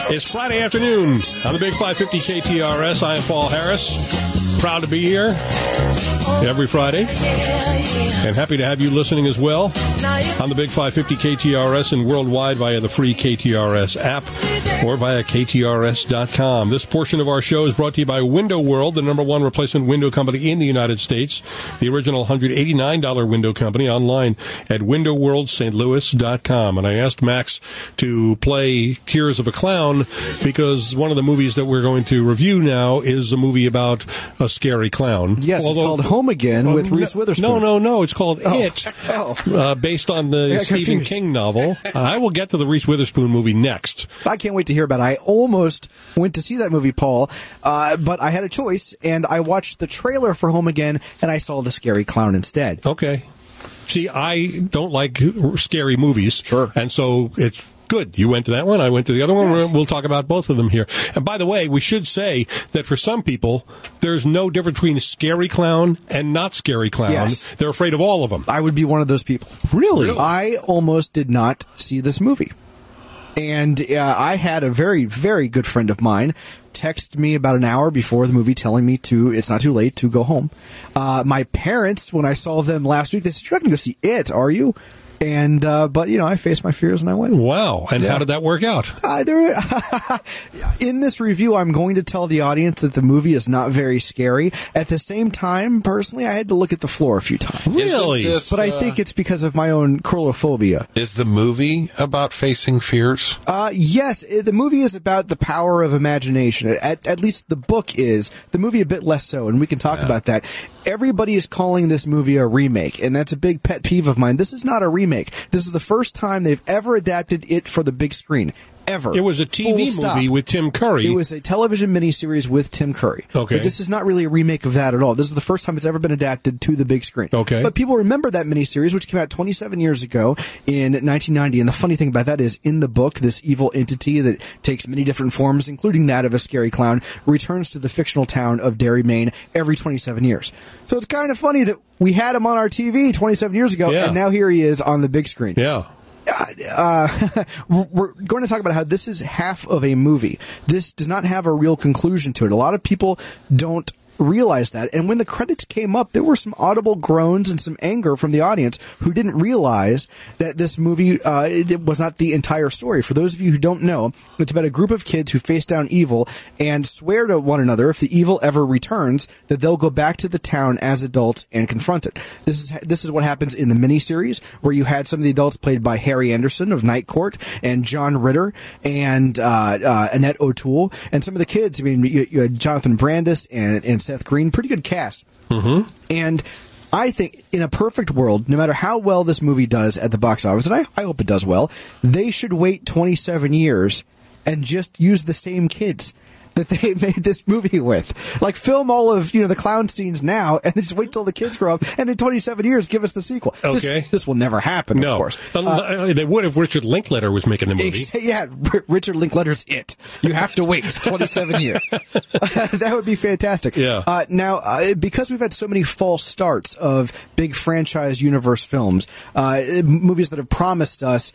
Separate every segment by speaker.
Speaker 1: It's Friday afternoon on the Big 550 KTRS. I am Paul Harris. Proud to be here every Friday. And happy to have you listening as well on the Big 550 KTRS and worldwide via the free KTRS app or via KTRS.com. This portion of our show is brought to you by Window World, the #1 replacement window company in the United States. The original $189 window company, online at windowworldstlouis.com. And I asked Max to play Tears of a Clown because one of the movies that we're going to review now is a movie about a scary clown.
Speaker 2: Yes, it's called Home Again with Reese Witherspoon.
Speaker 1: No. It's called It, based on the Stephen King novel. I will get to the Reese Witherspoon movie next.
Speaker 2: I can't wait to hear about it. I almost went to see that movie, Paul, but I had a choice, and I watched the trailer for Home Again, and I saw the scary clown instead.
Speaker 1: Okay. See, I don't like scary movies.
Speaker 2: Sure.
Speaker 1: And so it's good. You went to that one. I went to the other one.
Speaker 2: Yes.
Speaker 1: We'll talk about both of them here. And by the way, we should say that for some people, there's no difference between scary clown and not scary clown.
Speaker 2: Yes.
Speaker 1: They're afraid of all of them.
Speaker 2: I would be one of those people.
Speaker 1: Really?
Speaker 2: I almost did not see this movie. And I had a very, very good friend of mine text me about an hour before the movie telling me it's not too late to go home. My parents, when I saw them last week, they said, "You're not going to go see It, are you?" And, but, I faced my fears and I went.
Speaker 1: Wow. And how did that work out?
Speaker 2: In this review, I'm going to tell the audience that the movie is not very scary. At the same time, personally, I had to look at the floor a few times.
Speaker 1: Really?
Speaker 2: But I think it's because of my own coulrophobia.
Speaker 3: Is the movie about facing fears?
Speaker 2: Yes, the movie is about the power of imagination. At least the book is. The movie a bit less so, and we can talk about that. Everybody is calling this movie a remake, and that's a big pet peeve of mine. This is not a remake. This is the first time they've ever adapted it for the big screen. Ever.
Speaker 1: It was a TV movie with Tim Curry.
Speaker 2: It was a television miniseries with Tim Curry.
Speaker 1: Okay.
Speaker 2: But this is not really a remake of that at all. This is the first time it's ever been adapted to the big screen.
Speaker 1: Okay.
Speaker 2: But people remember that miniseries, which came out 27 years ago in 1990. And the funny thing about that is, in the book, this evil entity that takes many different forms, including that of a scary clown, returns to the fictional town of Derry, Maine, every 27 years. So it's kind of funny that we had him on our TV 27 years ago, and now here he is on the big screen.
Speaker 1: Yeah.
Speaker 2: We're going to talk about how this is half of a movie. This does not have a real conclusion to it. A lot of people don't realize that. And when the credits came up, there were some audible groans and some anger from the audience who didn't realize that this movie it was not the entire story. For those of you who don't know, it's about a group of kids who face down evil and swear to one another, if the evil ever returns, that they'll go back to the town as adults and confront it. This is what happens in the miniseries, where you had some of the adults played by Harry Anderson of Night Court and John Ritter and Annette O'Toole, and some of the kids. I mean, you had Jonathan Brandis and Seth Green, pretty good cast.
Speaker 1: Mm-hmm.
Speaker 2: And I think in a perfect world, no matter how well this movie does at the box office, and I hope it does well, they should wait 27 years and just use the same kids that they made this movie with. Like, film all of, the clown scenes now, and then just wait till the kids grow up, and in 27 years, give us the sequel.
Speaker 1: Okay.
Speaker 2: This will never happen,
Speaker 1: no.
Speaker 2: Of course.
Speaker 1: They would if Richard Linklater was making the movie.
Speaker 2: Yeah, Richard Linklater's It. You have to wait 27 years. That would be fantastic.
Speaker 1: Yeah.
Speaker 2: Now, because we've had so many false starts of big franchise universe films, movies that have promised us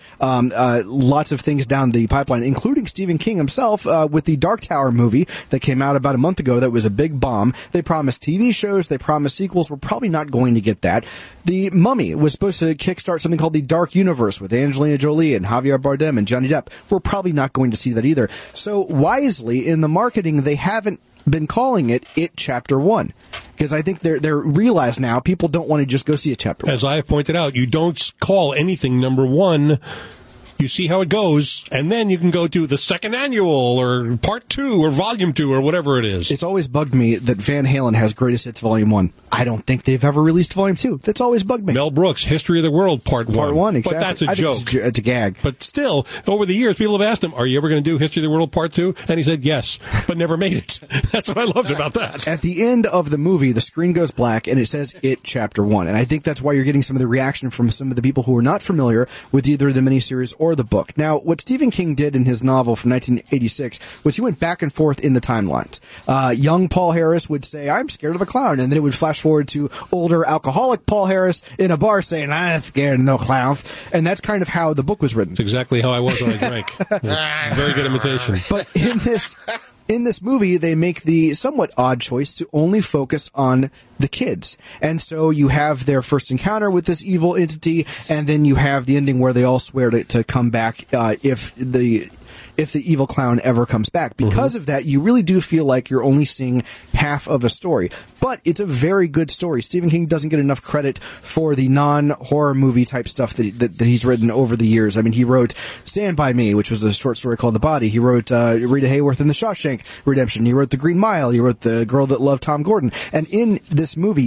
Speaker 2: lots of things down the pipeline, including Stephen King himself with the Dark Tower movie that came out about a month ago that was a big bomb. They promised TV shows. They promised sequels. We're probably not going to get that. The Mummy was supposed to kickstart something called the Dark Universe with Angelina Jolie and Javier Bardem and Johnny Depp. We're probably not going to see that either. So wisely, in the marketing, they haven't been calling it Chapter 1. Because I think they're realized now people don't want to just go see a Chapter 1.
Speaker 1: As I have pointed out, you don't call anything number 1. You see how it goes, and then you can go to the second annual or part 2 or volume 2 or whatever it is.
Speaker 2: It's always bugged me that Van Halen has Greatest Hits Volume 1. I don't think they've ever released Volume 2. That's always bugged me.
Speaker 1: Mel Brooks, History of the World, Part 1.
Speaker 2: Part 1, exactly.
Speaker 1: But that's a joke.
Speaker 2: It's a gag.
Speaker 1: But still, over the years, people have asked him, are you ever going to do History of the World Part 2? And he said yes, but never made it. That's what I loved about that.
Speaker 2: At the end of the movie, the screen goes black, and it says Chapter 1. And I think that's why you're getting some of the reaction from some of the people who are not familiar with either the miniseries or the book. Now, what Stephen King did in his novel from 1986 was he went back and forth in the timelines. Young Paul Harris would say, I'm scared of a clown, and then it would flash forward to older alcoholic Paul Harris in a bar saying, I'm scared of no clowns. And that's kind of how the book was written.
Speaker 1: That's exactly how I was when I drank. Very good imitation.
Speaker 2: But in this movie, they make the somewhat odd choice to only focus on the kids. And so you have their first encounter with this evil entity, and then you have the ending where they all swear to come back if the evil clown ever comes back. Because of that, you really do feel like you're only seeing half of a story. But it's a very good story. Stephen King doesn't get enough credit for the non-horror movie type stuff that he's written over the years. I mean, he wrote Stand By Me, which was a short story called The Body. He wrote Rita Hayworth in The Shawshank Redemption. He wrote The Green Mile. He wrote The Girl That Loved Tom Gordon. And in this movie,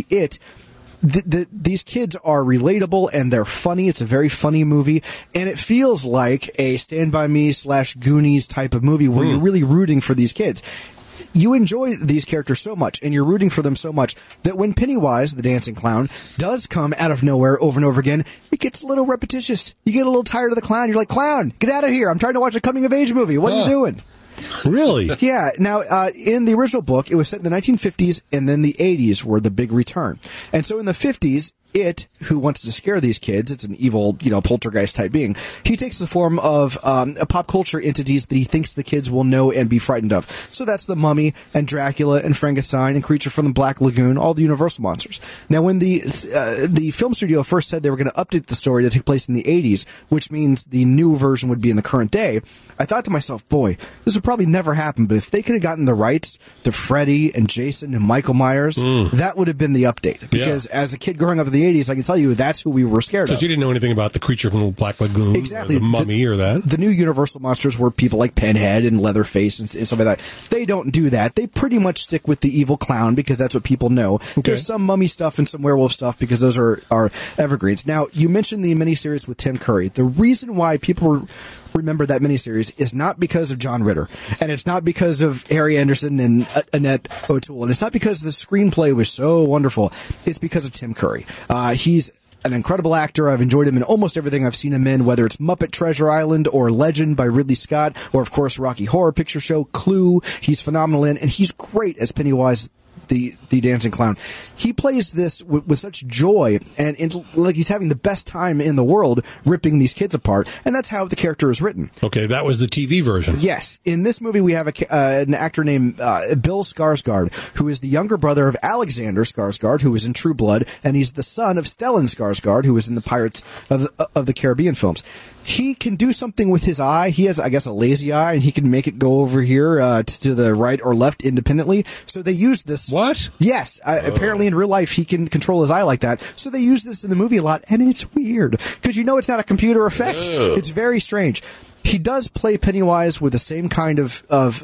Speaker 2: these kids are relatable and they're funny. It's a very funny movie, and it feels like a Stand By Me / Goonies type of movie where you're really rooting for these kids. You enjoy these characters so much, and you're rooting for them so much, that when Pennywise, the dancing clown, does come out of nowhere over and over again, it gets a little repetitious. You get a little tired of the clown. You're like, clown, get out of here. I'm trying to watch a coming-of-age movie. What are you doing?
Speaker 1: Really?
Speaker 2: Yeah. Now, in the original book, it was set in the 1950s, and then the 80s were the big return. And so in the 50s, who wants to scare these kids, it's an evil, poltergeist type being. He takes the form of pop culture entities that he thinks the kids will know and be frightened of. So that's the Mummy and Dracula and Frankenstein and Creature from the Black Lagoon, all the Universal monsters. Now, when the film studio first said they were going to update the story to take place in the 80s, which means the new version would be in the current day, I thought to myself, boy, this would probably never happen, but if they could have gotten the rights to Freddy and Jason and Michael Myers, that would have been the update. Because as a kid growing up in the 80s, I can tell you that's who we were scared of.
Speaker 1: Because you didn't know anything about the Creature from the Black Lagoon,
Speaker 2: exactly,
Speaker 1: or the Mummy, or that.
Speaker 2: The new Universal monsters were people like Pinhead and Leatherface and stuff like that. They don't do that. They pretty much stick with the evil clown because that's what people know. Okay. There's some mummy stuff and some werewolf stuff because those are evergreens. Now, you mentioned the miniseries with Tim Curry. The reason why people remember that miniseries is not because of John Ritter, and it's not because of Harry Anderson and Annette O'Toole, and it's not because the screenplay was so wonderful. It's because of Tim Curry. He's an incredible actor. I've enjoyed him in almost everything I've seen him in, whether it's Muppet Treasure Island or Legend by Ridley Scott, or of course Rocky Horror Picture Show, Clue. He's phenomenal in, and he's great as Pennywise the dancing clown. He plays this with such joy, and like he's having the best time in the world ripping these kids apart, and that's how the character is written.
Speaker 1: Okay, that was the TV version.
Speaker 2: Yes. In this movie, we have an actor named Bill Skarsgård, who is the younger brother of Alexander Skarsgård, who was in True Blood, and he's the son of Stellan Skarsgård, who was in the Pirates of the Caribbean films. He can do something with his eye. He has, I guess, a lazy eye, and he can make it go over here to the right or left independently. So they use this.
Speaker 1: What?
Speaker 2: Yes. Apparently in real life, he can control his eye like that. So they use this in the movie a lot, and it's weird because it's not a computer effect. It's very strange. He does play Pennywise with the same kind of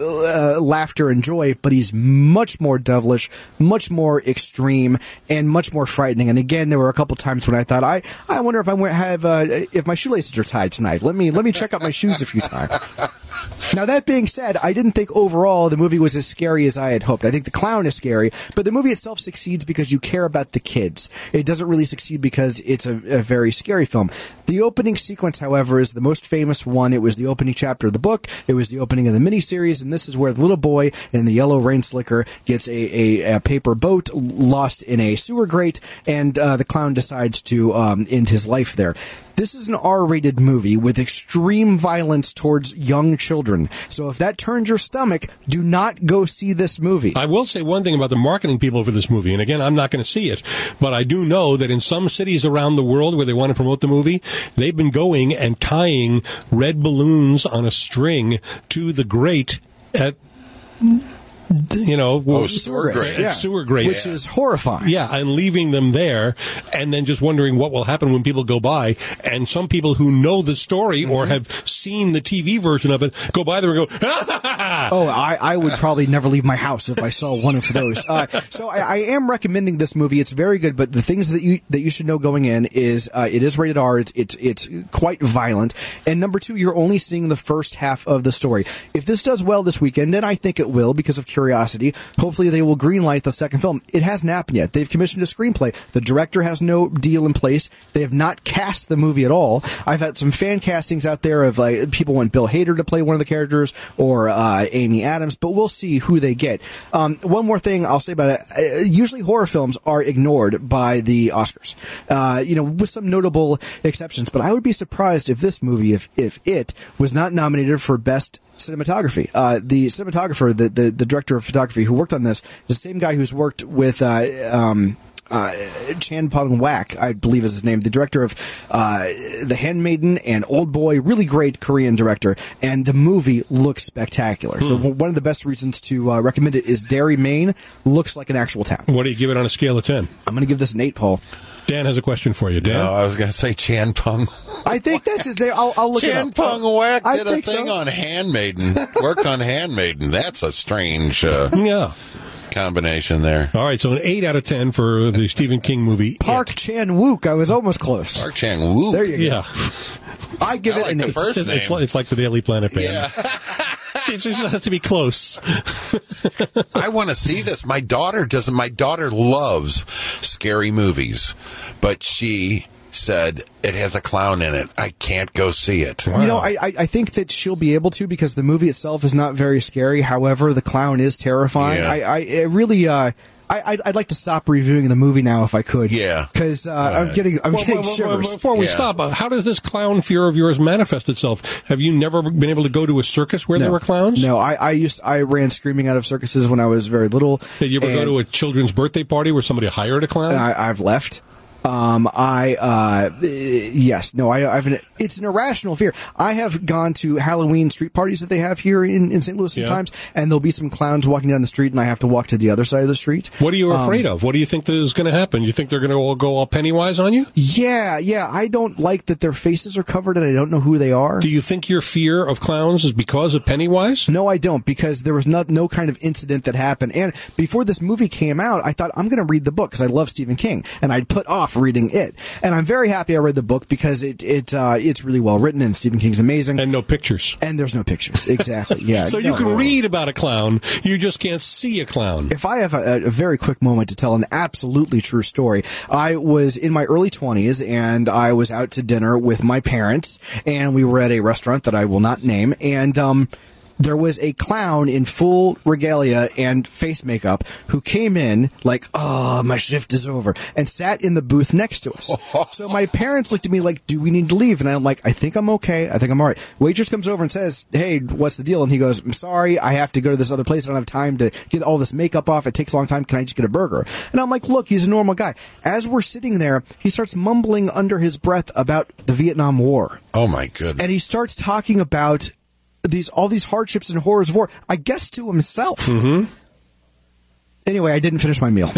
Speaker 2: laughter and joy, but he's much more devilish, much more extreme, and much more frightening. And again, there were a couple times when I thought, I wonder if if my shoelaces are tied tonight. Let me check out my shoes a few times. Now, that being said, I didn't think overall the movie was as scary as I had hoped. I think the clown is scary, but the movie itself succeeds because you care about the kids. It doesn't really succeed because it's a very scary film. The opening sequence, however, is the most famous one. It was the opening chapter of the book. It was the opening of the miniseries, and this is where the little boy in the yellow rain slicker gets a paper boat lost in a sewer grate, and the clown decides to end his life there. This is an R-rated movie with extreme violence towards young children. So if that turns your stomach, do not go see this movie.
Speaker 1: I will say one thing about the marketing people for this movie, and again, I'm not going to see it, but I do know that in some cities around the world where they want to promote the movie, they've been going and tying red balloons on a string to the grate at...
Speaker 3: sewer grate.
Speaker 2: Yeah.
Speaker 1: Sewer grate.
Speaker 2: Which is horrifying.
Speaker 1: Yeah, and leaving them there, and then just wondering what will happen when people go by. And some people who know the story or have seen the TV version of it go by there and go, ha ha ha!
Speaker 2: Oh, I would probably never leave my house if I saw one of those. So I am recommending this movie. It's very good, but the things that you should know going in is it is rated R. It's quite violent. And number two, you're only seeing the first half of the story. If this does well this weekend, then I think it will because of curiosity. Hopefully they will greenlight the second film. It hasn't happened yet. They've commissioned a screenplay. The director has no deal in place. They have not cast the movie at all. I've had some fan castings out there of like people want Bill Hader to play one of the characters or Amy Adams, but we'll see who they get. One more thing I'll say about it. Usually horror films are ignored by the Oscars, with some notable exceptions, but I would be surprised if this movie, if it was not nominated for Best Cinematography. The cinematographer, the director of photography who worked on this, is the same guy who's worked with Chan Pong Wak, I believe is his name, the director of The Handmaiden and Old Boy, really great Korean director, and the movie looks spectacular. So one of the best reasons to recommend it is Derry, Maine. Looks like an actual town.
Speaker 1: What do you give it on a scale of 10?
Speaker 2: I'm going to give this an 8, Paul.
Speaker 1: Dan has a question for you. Dan?
Speaker 3: No, I was going to say Chan Pong.
Speaker 2: I think that's his name. I'll look it up.
Speaker 3: Chan Pong Wak
Speaker 2: I
Speaker 3: did a
Speaker 2: think
Speaker 3: thing
Speaker 2: so.
Speaker 3: on Handmaiden. Worked on Handmaiden. That's a strange
Speaker 1: Yeah.
Speaker 3: combination there.
Speaker 1: All right, so an 8 out of 10 for the Stephen King movie.
Speaker 2: Park Chan-wook. I was almost close.
Speaker 3: Park Chan-wook.
Speaker 2: There you go.
Speaker 1: Yeah.
Speaker 2: I give
Speaker 3: I
Speaker 2: it
Speaker 3: like
Speaker 2: an
Speaker 3: the
Speaker 2: 8.
Speaker 3: first name.
Speaker 1: It's like the Daily Planet band.
Speaker 3: Yeah.
Speaker 1: It just has to be close.
Speaker 3: I want to see this. My daughter doesn't. My daughter loves scary movies, but she said it has a clown in it. I can't go see it.
Speaker 2: Wow. I think that she'll be able to because the movie itself is not very scary. However, the clown is terrifying.
Speaker 3: Yeah.
Speaker 2: I'd like to stop reviewing the movie now if I could.
Speaker 3: Yeah.
Speaker 2: Because I'm getting shivers.
Speaker 1: Before we stop, how does this clown fear of yours manifest itself? Have you never been able to go to a circus where there were clowns?
Speaker 2: No, I ran screaming out of circuses when I was very little.
Speaker 1: Did you ever go to a children's birthday party where somebody hired a clown?
Speaker 2: I've left. It's an irrational fear. I have gone to Halloween street parties that they have here in St. Louis sometimes, and there'll be some clowns walking down the street, and I have to walk to the other side of the street.
Speaker 1: What are you afraid of? What do you think is going to happen? You think they're going to all go all Pennywise on you?
Speaker 2: Yeah. I don't like that their faces are covered, and I don't know who they are.
Speaker 1: Do you think your fear of clowns is because of Pennywise?
Speaker 2: No, I don't, because there was no kind of incident that happened. And before this movie came out, I thought, I'm going to read the book, because I love Stephen King, and I'd put off reading it. And I'm very happy I read the book because it's really well written and Stephen King's amazing.
Speaker 1: And no pictures.
Speaker 2: And there's no pictures. Exactly. Yeah.
Speaker 1: So you can read about a clown, you just can't see a clown.
Speaker 2: If I have a very quick moment to tell an absolutely true story, I was in my early 20s and I was out to dinner with my parents and we were at a restaurant that I will not name, and there was a clown in full regalia and face makeup who came in like, oh, my shift is over, and sat in the booth next to us. So my parents looked at me like, do we need to leave? And I'm like, I think I'm okay. I think I'm all right. Waitress comes over and says, hey, what's the deal? And he goes, I'm sorry, I have to go to this other place. I don't have time to get all this makeup off. It takes a long time. Can I just get a burger? And I'm like, look, he's a normal guy. As we're sitting there, he starts mumbling under his breath about the Vietnam War.
Speaker 3: Oh, my goodness.
Speaker 2: And he starts talking about all these hardships and horrors of war, I guess to himself.
Speaker 1: Mm-hmm.
Speaker 2: Anyway, I didn't finish my meal.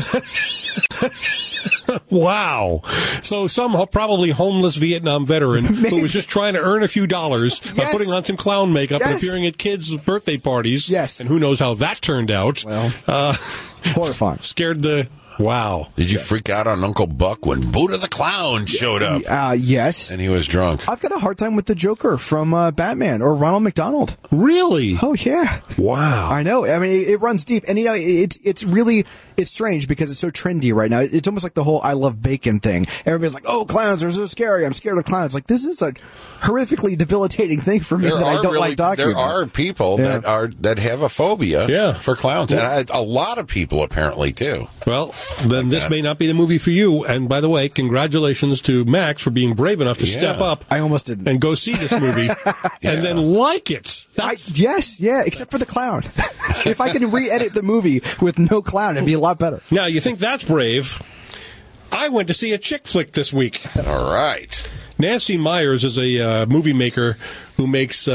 Speaker 1: Wow. So some probably homeless Vietnam veteran who was just trying to earn a few dollars by putting on some clown makeup and appearing at kids' birthday parties.
Speaker 2: Yes.
Speaker 1: And who knows how that turned out.
Speaker 2: Well, horrifying.
Speaker 1: Scared the... Wow.
Speaker 3: Did you freak out on Uncle Buck when Buddha the Clown showed up?
Speaker 2: Yes.
Speaker 3: And he was drunk.
Speaker 2: I've got a hard time with the Joker from Batman or Ronald McDonald.
Speaker 1: Really?
Speaker 2: Oh, yeah.
Speaker 1: Wow.
Speaker 2: I know. I mean, it runs deep. And, it's strange because it's so trendy right now. It's almost like the whole I love bacon thing. Everybody's like, oh, clowns are so scary. I'm scared of clowns. Like, this is a horrifically debilitating thing for me that I don't like talking about.
Speaker 3: There are people that have a phobia for clowns. And a lot of people apparently, too.
Speaker 1: Well, then this may not be the movie for you. And by the way, congratulations to Max for being brave enough to step up.
Speaker 2: I almost didn't.
Speaker 1: And go see this movie and then like it.
Speaker 2: Except for the clown. If I can re-edit the movie with no clown, it'd be a lot better.
Speaker 1: Now, you think that's brave? I went to see a chick flick this week.
Speaker 3: All right.
Speaker 1: Nancy Meyers is a movie maker who makes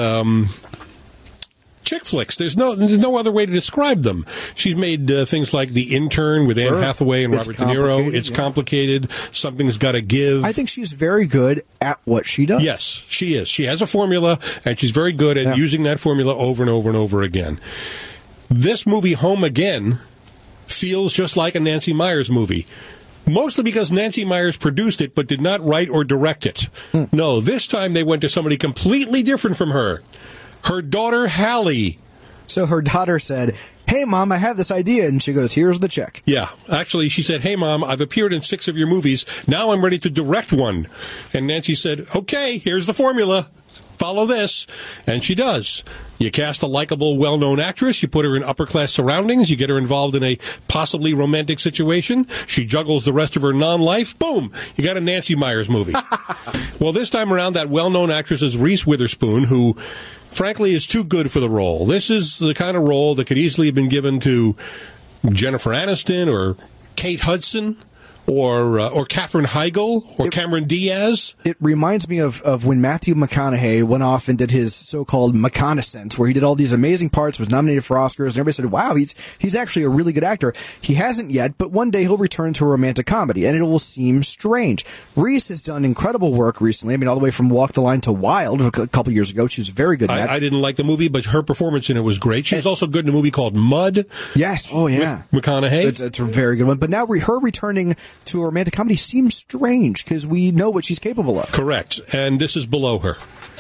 Speaker 1: chick flicks. There's no other way to describe them. She's made things like The Intern with Anne Hathaway and Robert De Niro. It's complicated. Something's got to give.
Speaker 2: I think she's very good at what she does.
Speaker 1: Yes, she is. She has a formula, and she's very good at using that formula over and over and over again. This movie, Home Again, feels just like a Nancy Meyers movie. Mostly because Nancy Meyers produced it but did not write or direct it. No, this time they went to somebody completely different from her. Her daughter, Hallie.
Speaker 2: So her daughter said, hey, Mom, I have this idea. And she goes, here's the check.
Speaker 1: Yeah. Actually, she said, hey, Mom, I've appeared in 6 of your movies. Now I'm ready to direct one. And Nancy said, okay, here's the formula. Follow this. And she does. You cast a likable, well-known actress. You put her in upper-class surroundings. You get her involved in a possibly romantic situation. She juggles the rest of her non-life. Boom! You got a Nancy Meyers movie. Well, this time around, that well-known actress is Reese Witherspoon, who, frankly, is too good for the role. This is the kind of role that could easily have been given to Jennifer Aniston or Kate Hudson or Katherine Heigl or Cameron Diaz.
Speaker 2: It reminds me of when Matthew McConaughey went off and did his so-called McConaissance, where he did all these amazing parts, was nominated for Oscars, and everybody said, wow, he's actually a really good actor. He hasn't yet, but one day he'll return to a romantic comedy, and it will seem strange. Reese has done incredible work recently. I mean, all the way from Walk the Line to Wild a couple years ago. She was very good in that.
Speaker 1: I didn't like the movie, but her performance in it was great. She was also good in a movie called Mud.
Speaker 2: Yes. Oh, yeah.
Speaker 1: With McConaughey.
Speaker 2: It's a very good one. But now her returning to a romantic comedy seems strange because we know what she's capable of.
Speaker 1: Correct. And this is below her.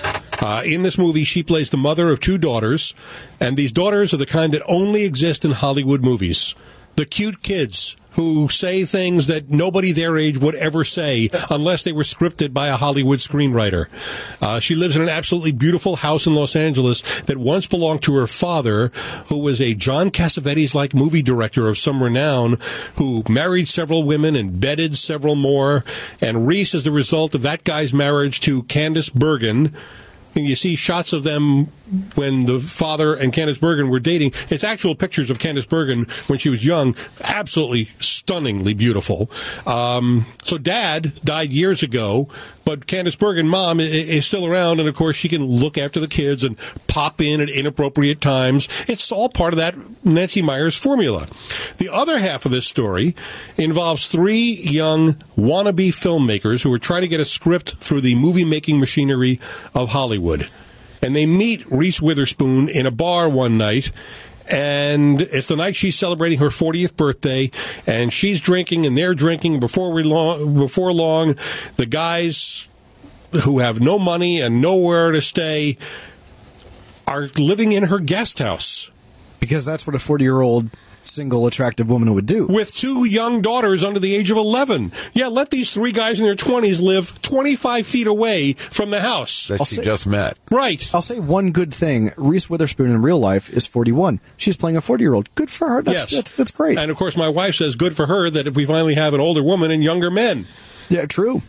Speaker 1: In this movie, she plays the mother of 2 daughters, and these daughters are the kind that only exist in Hollywood movies. The cute kids who say things that nobody their age would ever say unless they were scripted by a Hollywood screenwriter. She lives in an absolutely beautiful house in Los Angeles that once belonged to her father, who was a John Cassavetes-like movie director of some renown, who married several women and bedded several more. And Reese is the result of that guy's marriage to Candice Bergen. And you see shots of them when the father and Candice Bergen were dating. It's actual pictures of Candice Bergen when she was young. Absolutely stunningly beautiful. So Dad died years ago, but Candice Bergen, Mom, is still around, and of course she can look after the kids and pop in at inappropriate times. It's all part of that Nancy Meyers formula. The other half of this story involves 3 young wannabe filmmakers who are trying to get a script through the movie-making machinery of Hollywood. And they meet Reese Witherspoon in a bar one night, and it's the night she's celebrating her 40th birthday, and she's drinking and they're drinking. Before long, the guys who have no money and nowhere to stay are living in her guest house.
Speaker 2: Because that's what a 40-year-old single attractive woman would do.
Speaker 1: With 2 young daughters under the age of 11. Yeah, let these 3 guys in their 20s live 25 feet away from the house.
Speaker 3: That she just met.
Speaker 1: Right.
Speaker 2: I'll say one good thing. Reese Witherspoon in real life is 41. She's playing a 40-year-old. Good for her. That's great.
Speaker 1: And, of course, my wife says good for her that if we finally have an older woman and younger men.
Speaker 2: Yeah, true.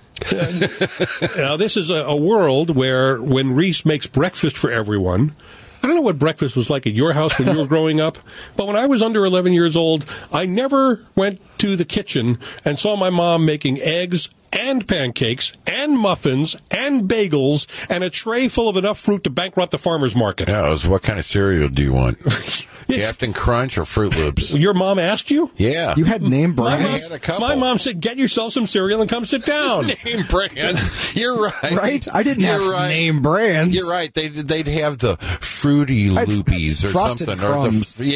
Speaker 1: Now, this is a world where when Reese makes breakfast for everyone, I don't know what breakfast was like at your house when you were growing up, but when I was under 11 years old, I never went to the kitchen and saw my mom making eggs and pancakes and muffins and bagels and a tray full of enough fruit to bankrupt the farmer's market.
Speaker 3: Yeah, it was, what kind of cereal do you want? Captain Crunch or Fruit Loops?
Speaker 1: Your mom asked you?
Speaker 3: Yeah.
Speaker 2: You had name brands?
Speaker 1: My mom said, get yourself some cereal and come sit down.
Speaker 3: Name brands. You're right.
Speaker 2: Right? I didn't have name brands.
Speaker 3: You're right. They'd have the Fruity Loopies or
Speaker 2: Frosted
Speaker 3: something.
Speaker 2: Crumbs.
Speaker 3: Or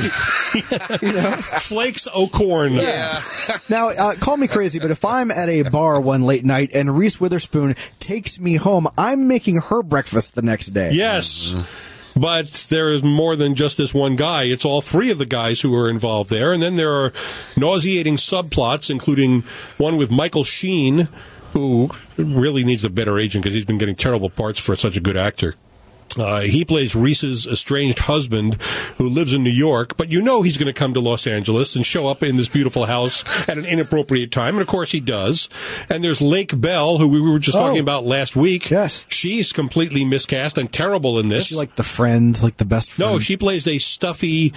Speaker 3: the,
Speaker 2: You know?
Speaker 1: Flakes o' corn.
Speaker 3: Yeah.
Speaker 2: Now, call me crazy, but if I'm at a bar one late night and Reese Witherspoon takes me home, I'm making her breakfast the next day.
Speaker 1: Yes. But there is more than just this one guy. It's all 3 of the guys who are involved there. And then there are nauseating subplots, including one with Michael Sheen, who really needs a better agent because he's been getting terrible parts for such a good actor. He plays Reese's estranged husband who lives in New York, but you know he's going to come to Los Angeles and show up in this beautiful house at an inappropriate time, and of course he does. And there's Lake Bell, who we were just talking about last week.
Speaker 2: Yes.
Speaker 1: She's completely miscast and terrible in this.
Speaker 2: Is she like the friend, like the best friend?
Speaker 1: No, she plays a stuffy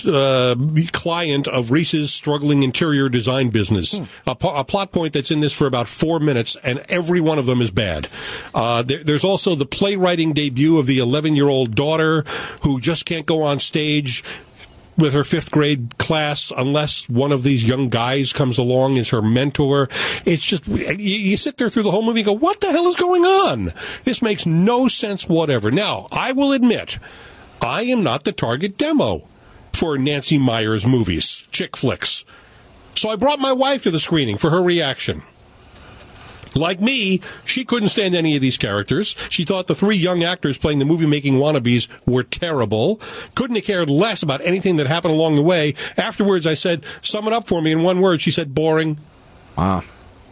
Speaker 1: client of Reese's struggling interior design business. A plot point that's in this for about 4 minutes, and every one of them is bad. There's also the playwriting debut of the 11-year-old daughter who just can't go on stage with her 5th grade class unless one of these young guys comes along as her mentor. It's just, you sit there through the whole movie and go, what the hell is going on? This makes no sense whatever. Now, I will admit, I am not the target demo for Nancy Meyers movies, chick flicks. So I brought my wife to the screening for her reaction. Like me, she couldn't stand any of these characters. She thought the 3 young actors playing the movie-making wannabes were terrible. Couldn't have cared less about anything that happened along the way. Afterwards, I said, sum it up for me in one word. She said, boring.
Speaker 2: Wow.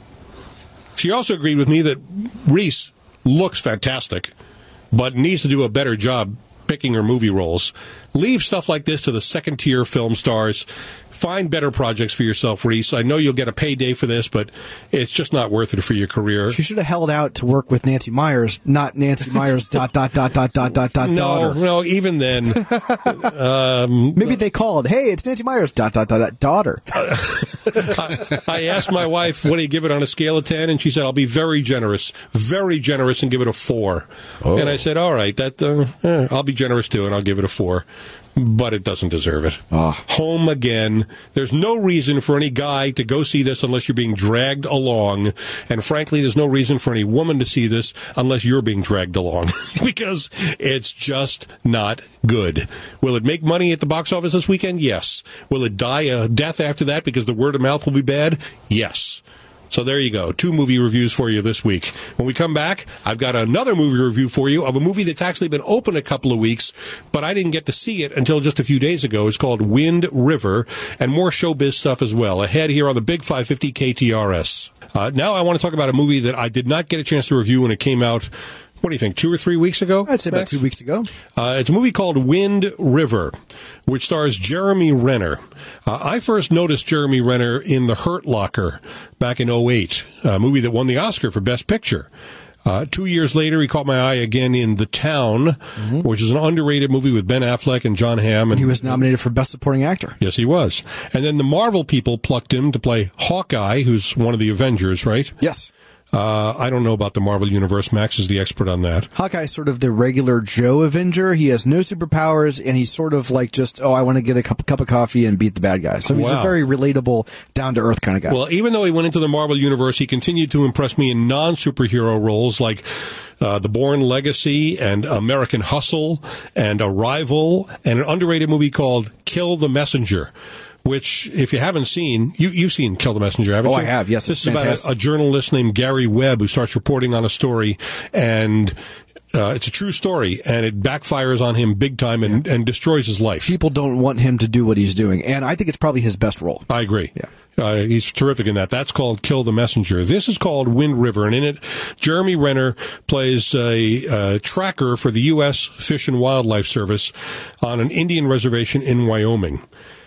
Speaker 1: She also agreed with me that Reese looks fantastic, but needs to do a better job picking her movie roles. Leave stuff like this to the second-tier film stars. Find better projects for yourself, Reese. I know you'll get a payday for this, but it's just not worth it for your career.
Speaker 2: She should have held out to work with Nancy Myers, not Nancy Myers ... daughter.
Speaker 1: No, even then.
Speaker 2: Maybe they called, hey, it's Nancy Myers ... daughter.
Speaker 1: I asked my wife, what do you give it on a scale of 10? And she said, I'll be very generous, and give it a 4. Oh. And I said, all right, I'll be generous too, and I'll give it a 4. But it doesn't deserve it. Home again. There's no reason for any guy to go see this unless you're being dragged along. And frankly, there's no reason for any woman to see this unless you're being dragged along. Because it's just not good. Will it make money at the box office this weekend? Yes. Will it die a death after that because the word of mouth will be bad? Yes. So there you go. 2 movie reviews for you this week. When we come back, I've got another movie review for you of a movie that's actually been open a couple of weeks, but I didn't get to see it until just a few days ago. It's called Wind River, and more showbiz stuff as well. Ahead here on the Big 550 KTRS. Now I want to talk about a movie that I did not get a chance to review when it came out. What do you think, 2 or 3 weeks ago?
Speaker 2: I'd say about 2 weeks ago.
Speaker 1: It's a movie called Wind River, which stars Jeremy Renner. I first noticed Jeremy Renner in The Hurt Locker back in 2008, a movie that won the Oscar for Best Picture. 2 years later, he caught my eye again in The Town, which is an underrated movie with Ben Affleck and John Hamm. And
Speaker 2: he was nominated for Best Supporting Actor.
Speaker 1: Yes, he was. And then the Marvel people plucked him to play Hawkeye, who's one of the Avengers, right?
Speaker 2: Yes.
Speaker 1: I don't know about the Marvel Universe. Max is the expert on that.
Speaker 2: Hawkeye's sort of the regular Joe Avenger. He has no superpowers, and he's sort of like just, I want to get a cup of coffee and beat the bad guy. So he's a very relatable, down-to-earth kind of guy.
Speaker 1: Well, even though he went into the Marvel Universe, he continued to impress me in non-superhero roles like The Bourne Legacy and American Hustle and Arrival and an underrated movie called Kill the Messenger, which, if you haven't seen, you've seen Kill the Messenger, haven't you?
Speaker 2: I have, yes.
Speaker 1: This is about a journalist named Gary Webb who starts reporting on a story, and it's a true story, and it backfires on him big time and destroys his life.
Speaker 2: People don't want him to do what he's doing, and I think it's probably his best role.
Speaker 1: I agree.
Speaker 2: Yeah.
Speaker 1: He's terrific in that. That's called Kill the Messenger. This is called Wind River, and in it, Jeremy Renner plays a tracker for the U.S. Fish and Wildlife Service on an Indian reservation in Wyoming.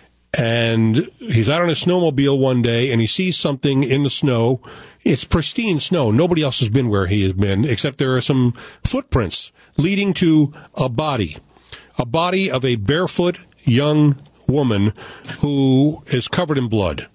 Speaker 1: And he's out on a snowmobile one day, and he sees something in the snow. It's pristine snow. Nobody else has been where he has been, except there are some footprints leading to a body of a barefoot young woman who is covered in blood.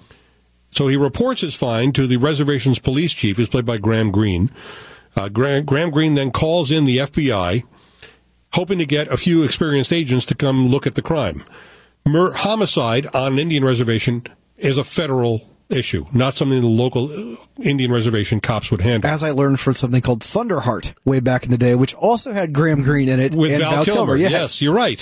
Speaker 1: So he reports his find to the reservation's police chief, who's played by Graham Greene. Graham Greene then calls in the FBI, hoping to get a few experienced agents to come look at the crime. Homicide on an Indian reservation is a federal issue, not something the local Indian reservation cops would handle.
Speaker 2: As I learned from something called Thunderheart way back in the day, which also had Graham Greene in it.
Speaker 1: With
Speaker 2: and
Speaker 1: Val Kilmer.
Speaker 2: Yes,
Speaker 1: you're right.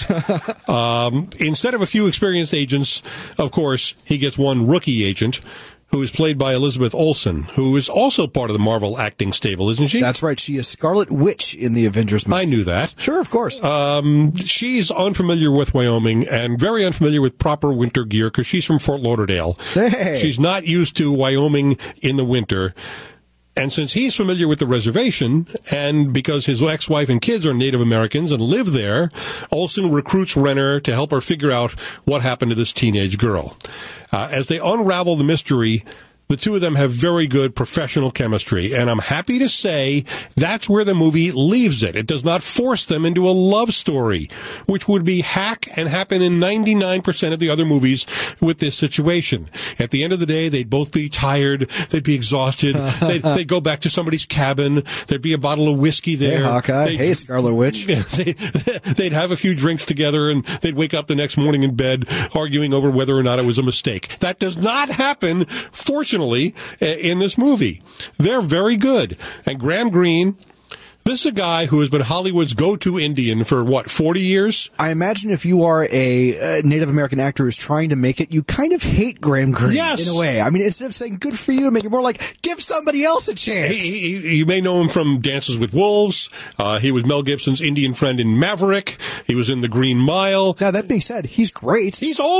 Speaker 1: Instead of a few experienced agents, of course, he gets one rookie agent, who is played by Elizabeth Olsen, who is also part of the Marvel acting stable, isn't she?
Speaker 2: That's right. She is Scarlet Witch in the Avengers movie.
Speaker 1: I knew that.
Speaker 2: Sure, of course.
Speaker 1: She's unfamiliar with Wyoming and very unfamiliar with proper winter gear because she's from Fort Lauderdale.
Speaker 2: Hey.
Speaker 1: She's not used to Wyoming in the winter. And since he's familiar with the reservation, and because his ex-wife and kids are Native Americans and live there, Olsen recruits Renner to help her figure out what happened to this teenage girl. As they unravel the mystery, the two of them have very good professional chemistry, and I'm happy to say that's where the movie leaves it. It does not force them into a love story, which would be hack and happen in 99% of the other movies with this situation. At the end of the day, they'd both be tired, they'd be exhausted, they'd go back to somebody's cabin, there'd be a bottle of whiskey there.
Speaker 2: Hey, Hawkeye. Hey, Scarlet Witch.
Speaker 1: They'd have a few drinks together, and they'd wake up the next morning in bed arguing over whether or not it was a mistake. That does not happen, fortunately, in this movie. They're very good. And Graham Greene, This is a guy who has been Hollywood's go-to Indian for, 40 years?
Speaker 2: I imagine if you are a Native American actor who's trying to make it, you kind of hate Graham Greene in a way. I mean, instead of saying good for you, make it more like give somebody else a chance.
Speaker 1: You may know him from Dances with Wolves. He was Mel Gibson's Indian friend in Maverick. He was in The Green Mile.
Speaker 2: Now, that being said, he's great.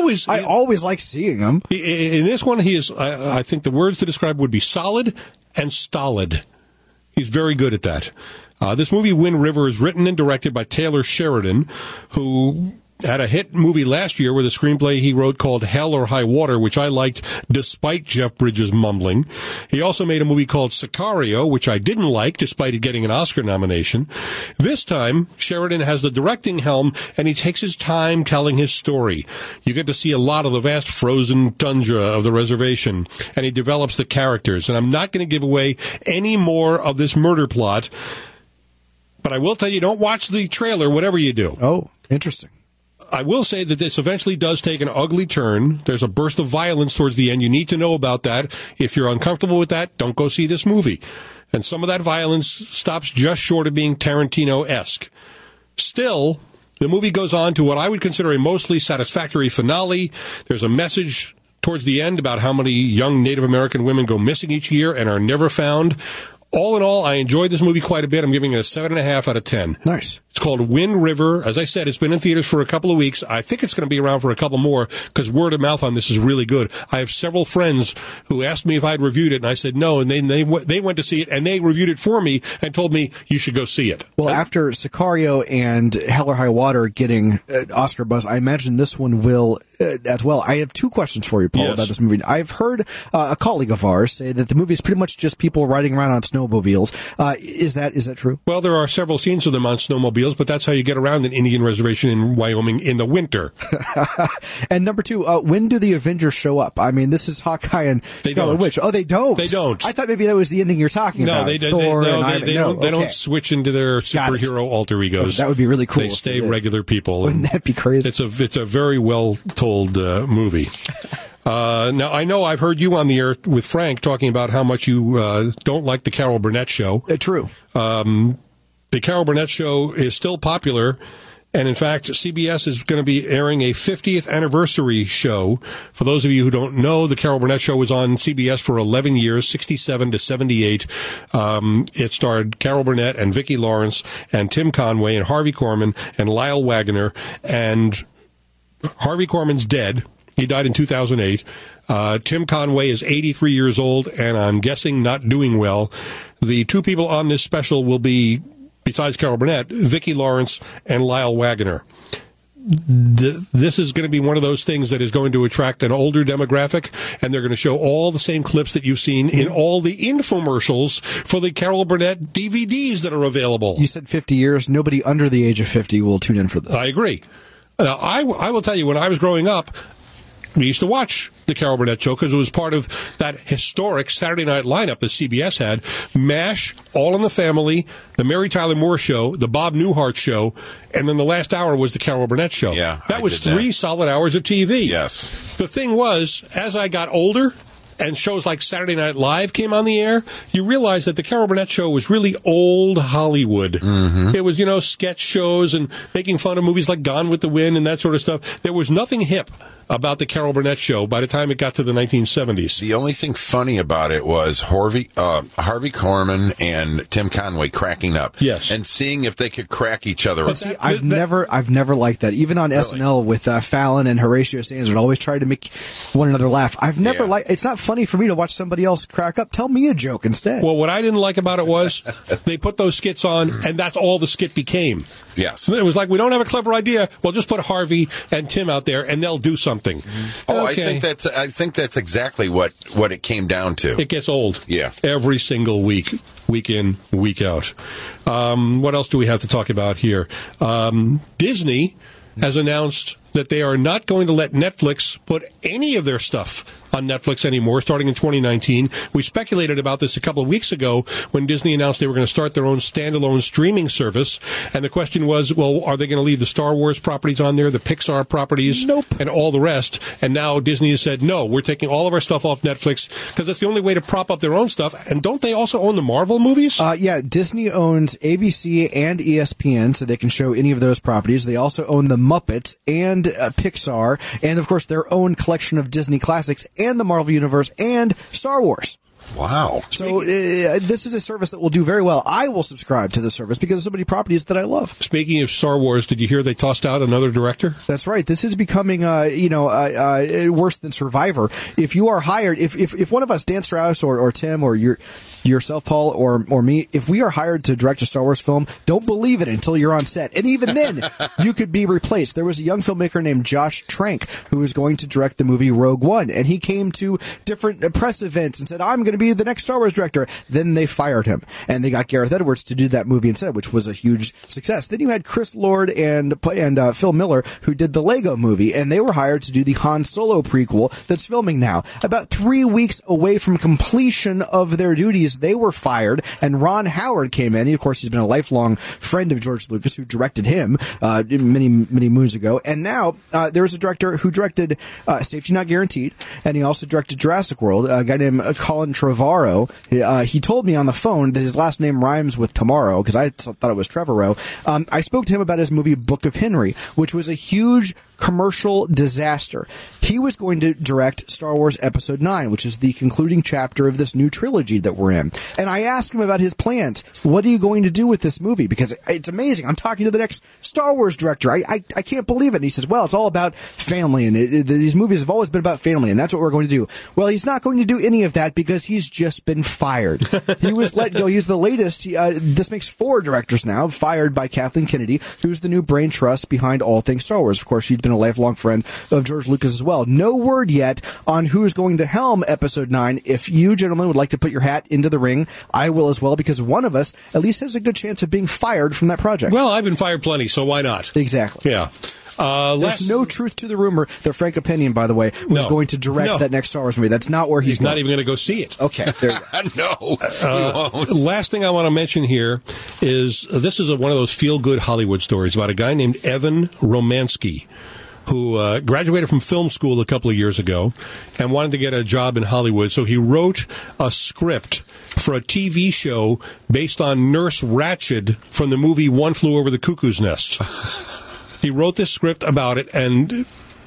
Speaker 2: I always like seeing him.
Speaker 1: In this one, he is, I think the words to describe would be solid and stolid. He's very good at that. This movie, Wind River, is written and directed by Taylor Sheridan, who had a hit movie last year with a screenplay he wrote called Hell or High Water, which I liked despite Jeff Bridges' mumbling. He also made a movie called Sicario, which I didn't like despite it getting an Oscar nomination. This time, Sheridan has the directing helm, and he takes his time telling his story. You get to see a lot of the vast frozen tundra of the reservation, and he develops the characters. And I'm not going to give away any more of this murder plot, but I will tell you, don't watch the trailer, whatever you do.
Speaker 2: Oh, interesting.
Speaker 1: I will say that this eventually does take an ugly turn. There's a burst of violence towards the end. You need to know about that. If you're uncomfortable with that, don't go see this movie. And some of that violence stops just short of being Tarantino-esque. Still, the movie goes on to what I would consider a mostly satisfactory finale. There's a message towards the end about how many young Native American women go missing each year and are never found. All in all, I enjoyed this movie quite a bit. I'm giving it a 7.5 out of 10.
Speaker 2: Nice.
Speaker 1: It's called Wind River. As I said, it's been in theaters for a couple of weeks. I think it's going to be around for a couple more because word of mouth on this is really good. I have several friends who asked me if I'd reviewed it, and I said no, and they went to see it, and they reviewed it for me and told me you should go see it.
Speaker 2: Well, after Sicario and Hell or High Water getting Oscar buzz, I imagine this one will as well. I have two questions for you, Paul, about this movie. I've heard a colleague of ours say that the movie is pretty much just people riding around on snowmobiles. Is that true?
Speaker 1: Well, there are several scenes of them on snowmobiles, but that's how you get around an Indian reservation in Wyoming in the winter.
Speaker 2: And number two, when do the Avengers show up? I mean, this is Hawkeye and Scarlet Witch. Oh, they don't?
Speaker 1: They don't.
Speaker 2: I thought maybe that was the ending you're talking about.
Speaker 1: They don't switch into their superhero alter egos.
Speaker 2: That would be really cool.
Speaker 1: They stay regular people.
Speaker 2: Wouldn't that be crazy?
Speaker 1: It's a very well told movie. Now, I know I've heard you on the air with Frank talking about how much you don't like the Carol Burnett show.
Speaker 2: True.
Speaker 1: The Carol Burnett show is still popular, and in fact, CBS is going to be airing a 50th anniversary show. For those of you who don't know, the Carol Burnett show was on CBS for 11 years, 67 to 78. It starred Carol Burnett and Vicki Lawrence and Tim Conway and Harvey Korman and Lyle Waggoner, and Harvey Korman's dead. He died in 2008. Tim Conway is 83 years old, and I'm guessing not doing well. The two people on this special will be, besides Carol Burnett, Vicki Lawrence and Lyle Waggoner. This is going to be one of those things that is going to attract an older demographic, and they're going to show all the same clips that you've seen in all the infomercials for the Carol Burnett DVDs that are available.
Speaker 2: You said 50 years. Nobody under the age of 50 will tune in for this.
Speaker 1: I agree. Now, I will tell you, when I was growing up, we used to watch the Carol Burnett show because it was part of that historic Saturday night lineup that CBS had. MASH, All in the Family, the Mary Tyler Moore Show, the Bob Newhart Show, and then the last hour was the Carol Burnett Show.
Speaker 3: Yeah,
Speaker 1: that was 3 solid hours of TV.
Speaker 3: Yes.
Speaker 1: The thing was, as I got older and shows like Saturday Night Live came on the air, you realize that the Carol Burnett show was really old Hollywood. Mm-hmm. It was, sketch shows and making fun of movies like Gone with the Wind and that sort of stuff. There was nothing hip about the Carol Burnett show by the time it got to the 1970s.
Speaker 3: The only thing funny about it was Harvey Korman and Tim Conway cracking up.
Speaker 1: Yes.
Speaker 3: And seeing if they could crack each other up.
Speaker 2: See, I've never liked that. Even on SNL with Fallon and Horatio Sands, always tried to make one another laugh. I've never liked. It's not funny for me to watch somebody else crack up. Tell me a joke instead.
Speaker 1: Well, what I didn't like about it was they put those skits on, and that's all the skit became.
Speaker 3: Yes.
Speaker 1: It was like, we don't have a clever idea. Well, just put Harvey and Tim out there, and they'll do something.
Speaker 3: Oh,
Speaker 1: okay.
Speaker 3: I think that's exactly what it came down to.
Speaker 1: It gets old.
Speaker 3: Yeah.
Speaker 1: Every single week in, week out. What else do we have to talk about here? Disney has announced that they are not going to let Netflix put any of their stuff on Netflix anymore, starting in 2019. We speculated about this a couple of weeks ago when Disney announced they were going to start their own standalone streaming service. And the question was, well, are they going to leave the Star Wars properties on there, the Pixar properties, and all the rest? And now Disney has said, no, we're taking all of our stuff off Netflix because that's the only way to prop up their own stuff. And don't they also own the Marvel movies?
Speaker 2: Yeah, Disney owns ABC and ESPN, so they can show any of those properties. They also own the Muppets and Pixar, and of course their own collection of Disney classics and the Marvel Universe and Star Wars.
Speaker 3: Wow.
Speaker 2: So this is a service that will do very well. I will subscribe to this service because there's so many properties that I love.
Speaker 1: Speaking of Star Wars, did you hear they tossed out another director?
Speaker 2: That's right. This is becoming, worse than Survivor. If you are hired, if one of us, Dan Strauss or Tim or yourself, Paul, or me, if we are hired to direct a Star Wars film, don't believe it until you're on set. And even then, you could be replaced. There was a young filmmaker named Josh Trank who was going to direct the movie Rogue One, and he came to different press events and said, I'm going to be the next Star Wars director. Then they fired him, and they got Gareth Edwards to do that movie instead, which was a huge success. Then you had Chris Lord and Phil Miller, who did the Lego movie, and they were hired to do the Han Solo prequel that's filming now. About 3 weeks away from completion of their duties, they were fired, and Ron Howard came in. Of course, he's been a lifelong friend of George Lucas, who directed him many moons ago. And now there's a director who directed Safety Not Guaranteed, and he also directed Jurassic World, a guy named Colin Trevorrow. He told me on the phone that his last name rhymes with tomorrow, because I thought it was Trevorrow. I spoke to him about his movie Book of Henry, which was a huge commercial disaster. He was going to direct Star Wars Episode 9, which is the concluding chapter of this new trilogy that we're in. And I asked him about his plans. What are you going to do with this movie? Because it's amazing. I'm talking to the next Star Wars director. I can't believe it. And he says, well, it's all about family, and these movies have always been about family, and that's what we're going to do. Well, he's not going to do any of that because he's just been fired. He was let go. He's the latest. This makes 4 directors now, fired by Kathleen Kennedy, who's the new brain trust behind all things Star Wars. Of course, she's been a lifelong friend of George Lucas as well. No word yet on who's going to helm Episode 9. If you gentlemen would like to put your hat into the ring, I will as well, because one of us at least has a good chance of being fired from that project.
Speaker 1: Well, I've been fired plenty, so why not?
Speaker 2: Exactly.
Speaker 1: Yeah.
Speaker 2: There's no truth to the rumor that Frank Opinion, by the way, was going to direct that next Star Wars movie. That's not where he's going.
Speaker 1: Not even going to go see it.
Speaker 2: Okay, there you
Speaker 3: No.
Speaker 2: go.
Speaker 1: Last thing I want to mention here is this is one of those feel-good Hollywood stories about a guy named Evan Romansky, who graduated from film school a couple of years ago and wanted to get a job in Hollywood. So he wrote a script for a TV show based on Nurse Ratched from the movie One Flew Over the Cuckoo's Nest. He wrote this script about it and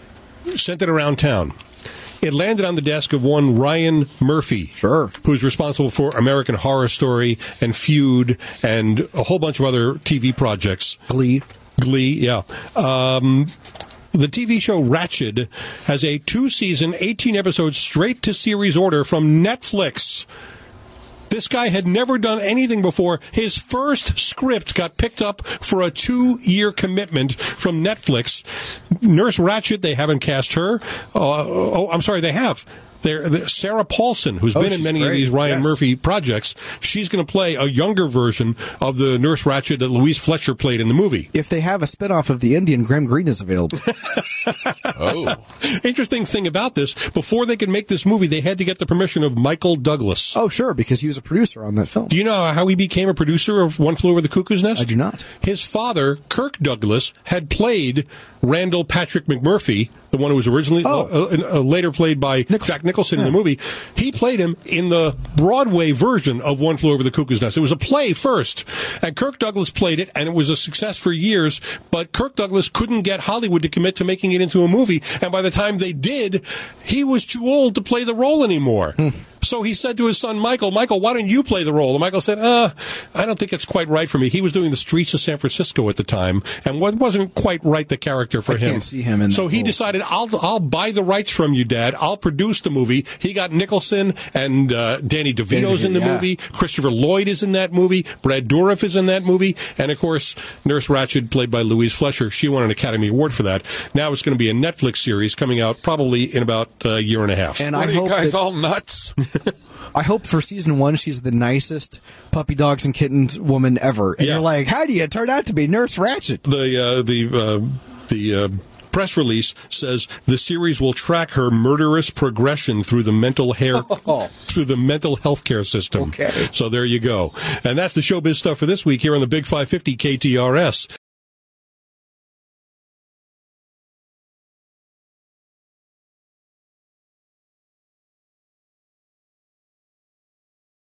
Speaker 1: sent it around town. It landed on the desk of one Ryan Murphy, who's responsible for American Horror Story and Feud and a whole bunch of other TV projects.
Speaker 2: Glee,
Speaker 1: yeah. The TV show Ratched has a 2-season, 18-episode straight-to-series order from Netflix. This guy had never done anything before. His first script got picked up for a 2-year commitment from Netflix. Nurse Ratched, they haven't cast her. I'm sorry, they have. Sarah Paulson, who's been in many of these Ryan Murphy projects, she's going to play a younger version of the Nurse Ratched that Louise Fletcher played in the movie.
Speaker 2: If they have a spinoff of The Indian, Graham Greene is available.
Speaker 1: Interesting thing about this, before they could make this movie, they had to get the permission of Michael Douglas.
Speaker 2: Oh, sure, because he was a producer on that film.
Speaker 1: Do you know how he became a producer of One Flew Over the Cuckoo's Nest?
Speaker 2: I do not.
Speaker 1: His father, Kirk Douglas, had played Randall Patrick McMurphy, the one who was originally later played by Jack Nicholson in the movie. He played him in the Broadway version of One Flew Over the Cuckoo's Nest. It was a play first, and Kirk Douglas played it, and it was a success for years, but Kirk Douglas couldn't get Hollywood to commit to making it into a movie, and by the time they did, he was too old to play the role anymore. So he said to his son, Michael, why don't you play the role? And Michael said, I don't think it's quite right for me. He was doing The Streets of San Francisco at the time, and wasn't quite right the character for him.
Speaker 2: I can't see him in that
Speaker 1: So he
Speaker 2: role.
Speaker 1: decided, I'll buy the rights from you, Dad. I'll produce the movie. He got Nicholson and Danny DeVito's in the movie. Christopher Lloyd is in that movie. Brad Dourif is in that movie. And, of course, Nurse Ratched, played by Louise Fletcher, she won an Academy Award for that. Now it's going to be a Netflix series coming out probably in about a year and a half.
Speaker 2: And
Speaker 3: What,
Speaker 2: I
Speaker 3: are you
Speaker 2: hope
Speaker 3: guys
Speaker 2: that-
Speaker 3: all nuts?
Speaker 2: I hope for season 1 she's the nicest puppy dogs and kittens woman ever. And you're like, how do you turn out to be Nurse Ratched?
Speaker 1: The press release says the series will track her murderous progression through the mental health care system.
Speaker 2: Okay.
Speaker 1: So there you go. And that's the showbiz stuff for this week here on the Big 550 KTRS.